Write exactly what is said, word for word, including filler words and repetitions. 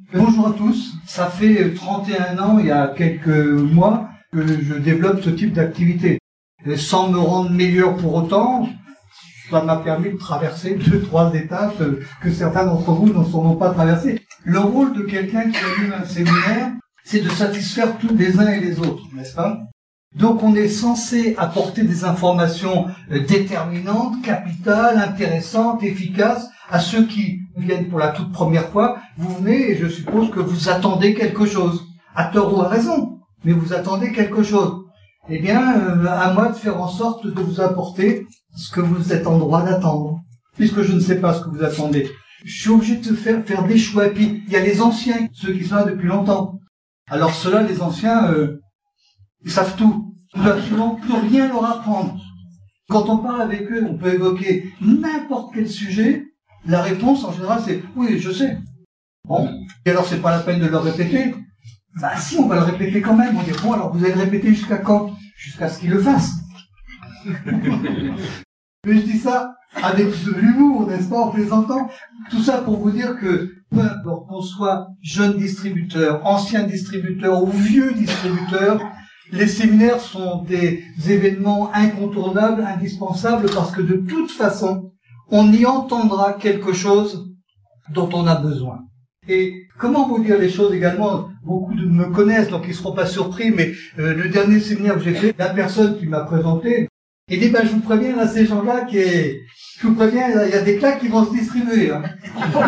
Bonjour à tous, ça fait trente et un ans, il y a quelques mois, que je développe ce type d'activité. Et sans me rendre meilleur pour autant, ça m'a permis de traverser deux, trois étapes que certains d'entre vous n'en sont pas traversées. Le rôle de quelqu'un qui anime un séminaire, c'est de satisfaire tous les uns et les autres, n'est-ce pas? Donc on est censé apporter des informations déterminantes, capitales, intéressantes, efficaces à ceux qui viennent pour la toute première fois. Vous venez et je suppose que vous attendez quelque chose, à tort ou à raison, mais vous attendez quelque chose. Eh bien, euh, à moi de faire en sorte de vous apporter ce que vous êtes en droit d'attendre, puisque je ne sais pas ce que vous attendez. Je suis obligé de faire, faire des choix. Et puis, il y a les anciens, ceux qui sont là depuis longtemps. Alors ceux-là, les anciens, euh, ils savent tout. On ne doit absolument plus rien leur apprendre. Quand on parle avec eux, on peut évoquer n'importe quel sujet. La réponse, en général, c'est « oui, je sais ». Bon, et alors c'est pas la peine de le répéter. Bah si, on va le répéter quand même. On dit « bon, alors vous allez le répéter jusqu'à quand ?» Jusqu'à ce qu'ils le fassent. Mais je dis ça avec de l'humour, n'est-ce pas, en plaisantant. Tout ça pour vous dire que peu importe qu'on soit jeune distributeur, ancien distributeur ou vieux distributeur, les séminaires sont des événements incontournables, indispensables, parce que de toute façon, on y entendra quelque chose dont on a besoin. Et comment vous dire les choses également, beaucoup de me connaissent, donc ils ne seront pas surpris, mais euh, le dernier séminaire que j'ai fait, la personne qui m'a présenté, il dit, ben, je vous préviens, là, ces gens-là, qui est, je vous préviens, il y a des claques qui vont se distribuer. Hein.